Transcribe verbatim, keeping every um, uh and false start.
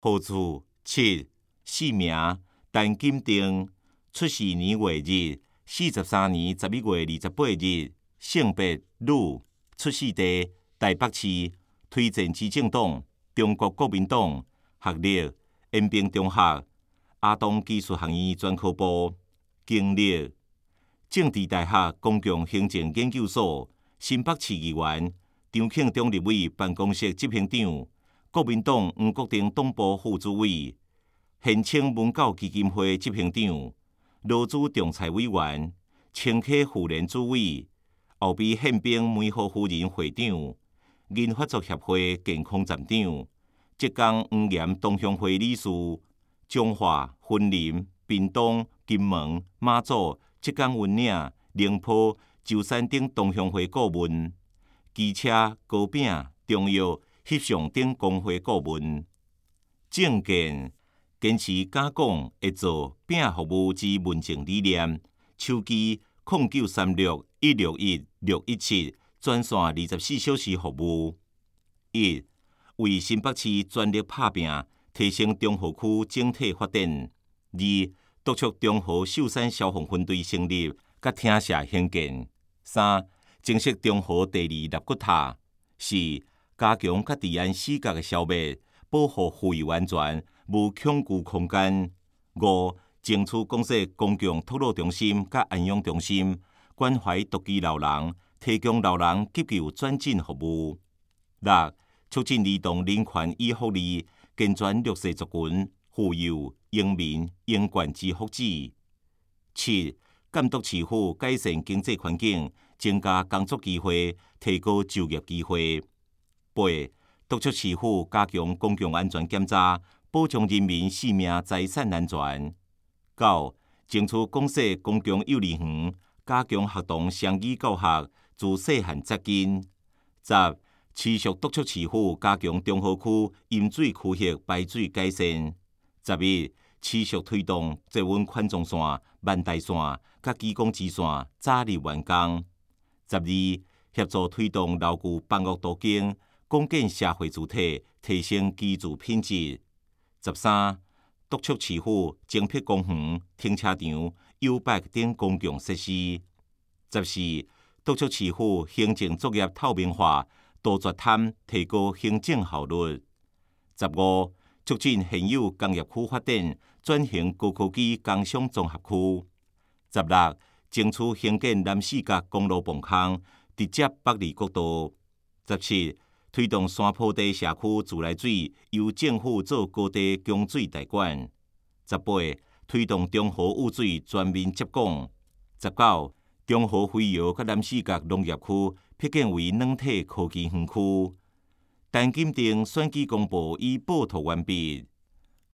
号字七，姓名陈金定，出世年月日四十三年十一月二十八日，性别女，出世地台北市，推荐执政党中国国民党，学历延平中学、阿东技术学院专科部，经历政治大学公共行政研究所，新北市议员，张庆忠立委办公室执行长，国民党黄国定党部副主委，现青文教基金会执行长，劳资仲裁委员，青科妇联主委，后备宪兵梅河夫人会长，银发族协会健康站长，浙江黄岩同乡会理事，彰化、云林、屏东、金门、马祖、浙江云岭、宁波、舟山等同乡会顾问，机车、糕饼、中药、翕相等工会顾问。政见坚持敢讲会做饼服务之文政理念，手机零九三六一六一六一七，专线二十四小时服务。一、为新北市全力打拼，提升中和区整体发展。二、督促中和秀山消防分队成立，甲厅舍兴建。三、正式中和第二立骨塔。四、加强甲治安死角的消灭，保护妇幼安全，无恐惧空间。五、争取公设公共托老中心甲安养中心，关怀独居老人，提供老人急救转诊服务。六、促进儿童人权与福利，健全弱势族群、妇幼、婴民、婴权之福祉。七、监督市府改善经济环境，增加工作机会，提高就业机会。八、督促市府加强公共安全检查，保障人民性命财产安全。九、争取公设公共幼儿园，加强学童双语教学，自细汉接近。十、持续督促市府加强中和区饮水区域排水改善。十一、持续推动捷运环状线、万代线甲基工支线早日完工。十二、协助推动牢固房屋途径，共建社会主体，提升居住品质。十三、督促市府增辟公园、停车场、U bike 等公共设施。十四、督促市府行政作业透明化，杜绝贪，提高行政效率。十五、促进现有工业区发展，转型高科技工商综合区。十六、争取兴建南四角公路磅空，直接北里国道。十七、推动山坡地社区自来水由政府做高地供水代管。十八、推动中和污水全面接管。十九、中和飞摇甲南四角农业区辟建为软体科技园区。陈金定选举公报已报托完毕。